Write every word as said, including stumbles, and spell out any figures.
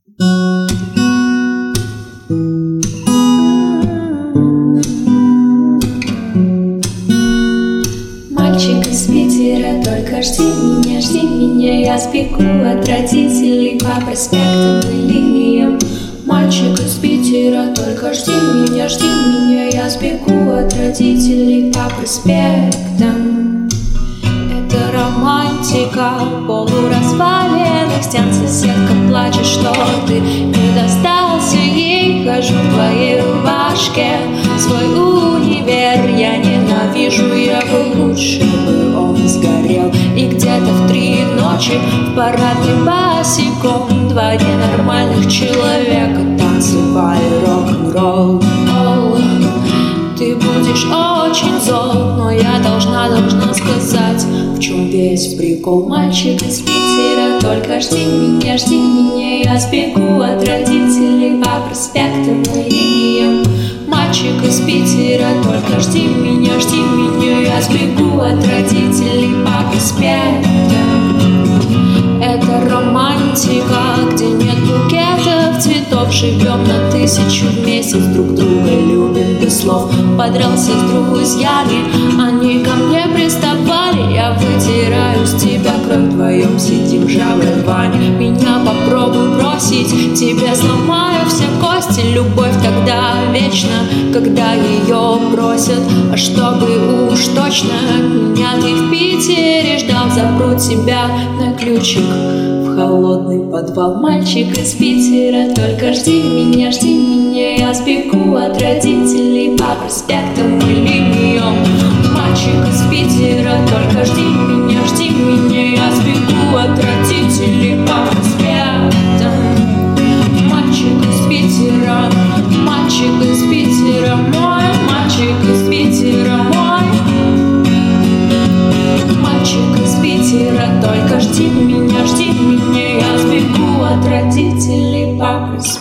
Мальчик из Питера, только жди меня, жди меня. Я сбегу от родителей по проспектам и линиям. Мальчик из Питера, только жди меня, жди меня. Я сбегу от родителей по проспектам. Это романтика полуразваленных стен. Соседка плачет, что ты не достался ей. Хожу в твоей рубашке в свой универ. Я ненавижу его, лучше бы он сгорел. И где-то в три ночи в парадной босиком два ненормальных человека танцевали рок-н-ролл. Ты будешь очень зол, но я должна, должна сказать, в чем весь прикол. Мальчик из Питера, только жди меня, жди меня. Я сбегу от родителей по проспектам и линиям. Мальчик из Питера, только жди меня, жди меня. Я сбегу от родителей по проспектам. Это романтика, где нет букетов цветов. Живем на тысячу в месяц, друг друга любим без слов. Подрался с друзьями, они ко мне приставали. Я вытираю с тебя кровь, вдвоем сидим в жавой ванне. Меня попробуй бросить, тебе сломаю все кости. Любовь тогда вечна, когда ее бросят. А чтобы уж точно меня ты в Питере ждал, запру тебя на ключик в холодный подвал. Мальчик из Питера, только жди меня, жди меня. Я сбегу от родителей по проспектам и линиям. Мальчик из Питера, только жди меня, жди меня. Я сбегу от родителей по проспектам. Мальчик из Питера, мальчик из Питера мой, мальчик из Питера мой. Мальчик из Питера, только жди меня, жди меня. Я сбегу от родителей по проспектам.